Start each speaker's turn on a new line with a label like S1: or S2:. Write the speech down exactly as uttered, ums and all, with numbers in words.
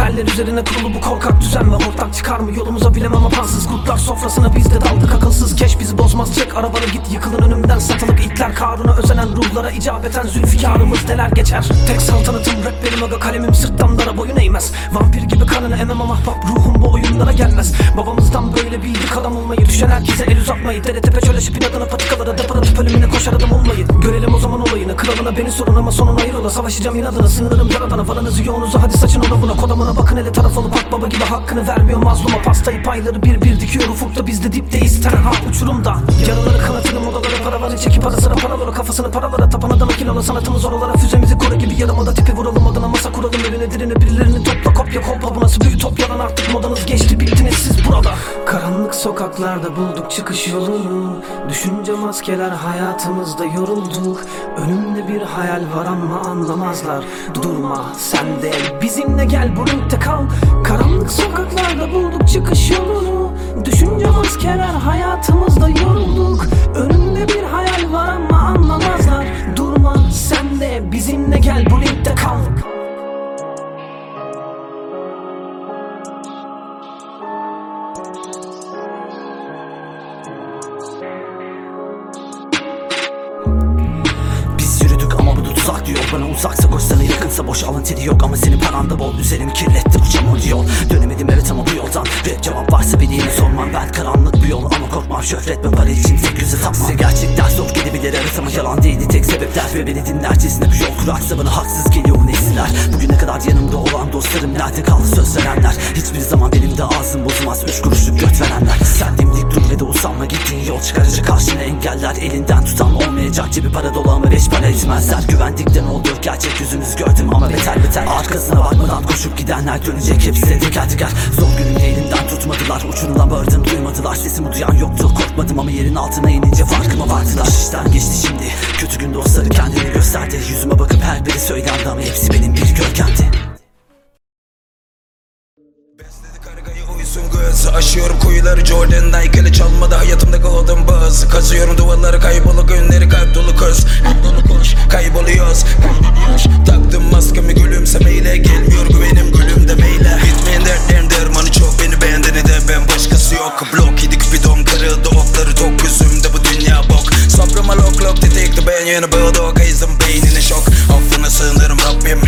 S1: Hayaller üzerine kurulu bu korkak düzen ve ortak çıkar mı yolumuza bilemem apansız. Kurtlar sofrasına biz de daldık akılsız. Keş bizi bozmaz, çek arabanı git, yıkılın önümden satılık itler. Karuna özenen ruhlara icabeten zülfikarımız deler geçer. Tek saltanatım rap benim aga, kalemim sırttan dara boyun eğmez. Vampir gibi kanını emem ama ahbap ruhum bu oyunlara gelmez. Babamızdan böyle bildik adam olmayı, düşen herkese el uzatmayı. Dere tepe çöle şipin adına patikalara depara tıp ölümüne koşar adam olmayı. Görelim o zaman olayını, kralına beni sorun ama sonun hayrola. Savaşacağım inadına, sınırım yaradana, varanızı yoğunuzu hadi saçın ona buna. Kodamına bakın hele taraf olup ak baba gibi hakkını vermiyor mazluma. Pastayı payları bir bir dikiyor ufukta, biz de dipteyiz tenha uçurumda. Yaraları kanatırım odalara, paraları çekip ara sıra paralara. Kafasını paralara tapan adama kilola, sanatımız oralara. Füzemizi Kore gibi yarımada tipi vuralım adına. Masa kuralım önüne dirine, birilerini topla kopya kolpa. Bu nasıl bir ütopyadan, artık modanız geçti, bittiniz siz burada. Karanlık sokaklarda bulduk çıkış yolunu. Düşünce maskeler hayatımızda yorulduk. Önümde bir hayal var ama anlamazlar. Durma sen de bizimle gel, bu renkte kal. Karanlık sokaklarda bulduk çıkış yolunu. Düşünce maskeler hayatımızda yorulduk. Önümde bir hayal var ama anlamazlar. Durma sen de bizimle gel, bu renkte kal.
S2: Uzak diyor bana, uzaksa koş sana, yakınsa boş, alın teri yok ama senin paranda bol. Üzerimi kirletti bu çamur yol, dönemedim evet ama bu yoldan. Rap cevap varsa beni yine sormam, ben karanlık bir yol ama korkmam. Şöhret mi para için tek yüze tapmam. Size gerçekler zor gelebilir evet ama yalan değildi tek sebepler. Ve beni dinlercesine bir yol kurarsa bana haksız geliyor bu nesinler. Bugüne kadar yanımda olan dostlarım nerede kaldı söz verenler. Hiçbir zaman benim de ağzım bozulmaz üç kuruşluk göt verenler. Sen dimdik dur ve de usanma, gittiğin yol çıkaracak karşına engeller. Elinden tutan olmayacak, cebi para dolu ama beş para etmezler. Güvendikten oldu gerçek yüzünüzü gördüm ama beter beter. Arkasına bakmadan koşup gidenler dönecek hepsi de teker teker. Zor günümde elimden tutmadılar, uçurumdan bağırdım duymadılar. Sesimi duyan yoktu, korkmadım ama yerin altına inince farkıma vardılar. İşten geçti şimdi, kötü gün dostları kendini gösterdi. Yüzüme bakıp her biri söylendi ama hepsi benim bir gölgemdi.
S3: Göz aşıyorum kuyuları, Jordan Nike'li çalmadı hayatımda golden buzz. Kazıyorum duvarları, kaybolu günleri, kalp dolu köz. Hep dolu koş, kayboluyoruz, kaybediyoruz. Taktım maskemi gülümsemeyle, gelmiyor güvenim gülüm demeyle. Bitmeyen dertlerin dermanı çok, beni beğendeni de ben başkası yok. Blok yedi küpidon kırıldı okları tok, gözümde bu dünya bok. Sabrıma lok lok tetikti ben yeni bağda, kayızdım beynine şok. Affına sığınırım Rabbim,